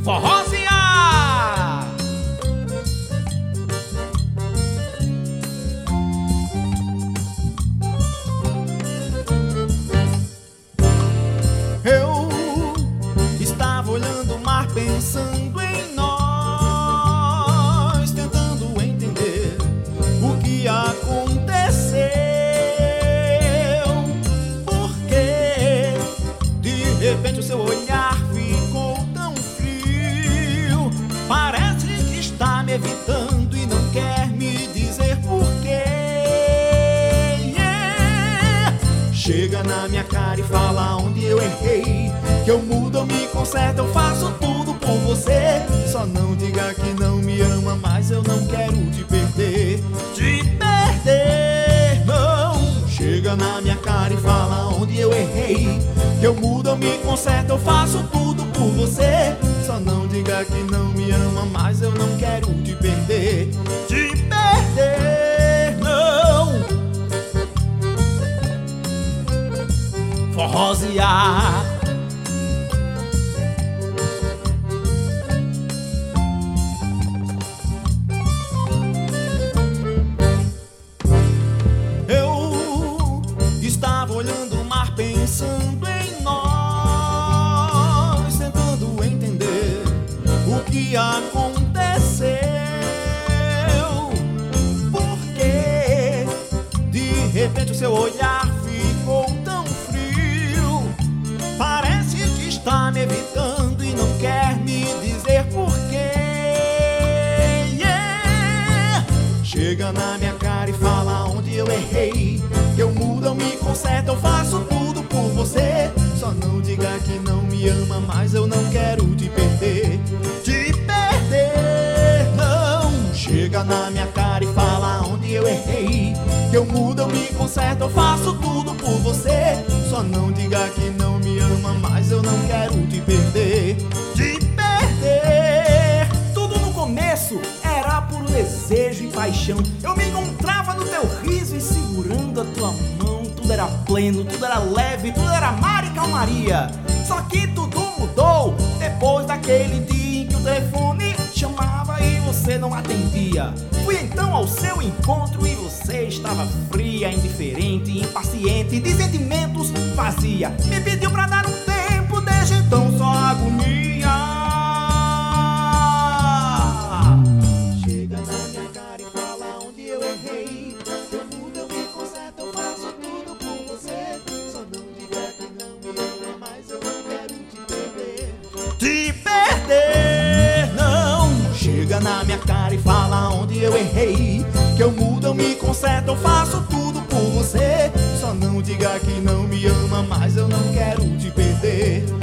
Forrozinha! Eu estava olhando o mar, pensando em nós, tentando entender o que aconteceu. Porque de repente o seu olhar ficou tão frio. Parece que está me evitando e não quer me dizer porquê. Chega na minha cara e fala onde eu errei, que eu mudo, eu me conserto, eu faço tudo por você. Só não diga que não me ama, mas eu não quero te perder. Te perder, não. Chega na minha cara e fala onde eu errei, que eu mudo, eu me conserto, eu faço tudo por você. Só não diga que não me ama, mas eu não quero te perder. Te perder, não. Forrozinha! Eu estava olhando o mar, pensando em nós, tentando entender o que aconteceu. Porque de repente o seu olhar ficou tão frio. Parece que está me evitando e não quer me dizer porquê. Chega na minha cara e fala onde eu errei, que eu mudo, eu me conserto, eu faço tudo por você. Só não diga que não me ama, mas eu não quero te perder. Te perder, não. Chega na minha cara e fala onde eu errei, que eu mudo, eu me conserto, eu faço tudo por você. Só não diga que não me ama, mas eu não quero te perder. Te perder. Tudo no começo era puro desejo e paixão. Eu me encontrava no teu riso e segurando a tua mão. Tudo era pleno, tudo era leve, tudo era mar e calmaria. Só que tudo mudou depois daquele dia em que o telefone chamava e você não atendia. Fui então ao seu encontro e você estava fria, indiferente, impaciente, de sentimentos vazia. Me pediu pra dar um tempo, desde então só agonia. Chega na minha cara e fala onde eu errei, eu mudo, eu me conserto, eu faço tudo por você. Só não diga que não me ama, mas eu não quero te perder. Te perder, não. Chega na minha cara e fala onde eu errei, que eu mudo, eu me conserto, eu faço tudo por você. Só não diga que não me ama, mas eu não quero te perder.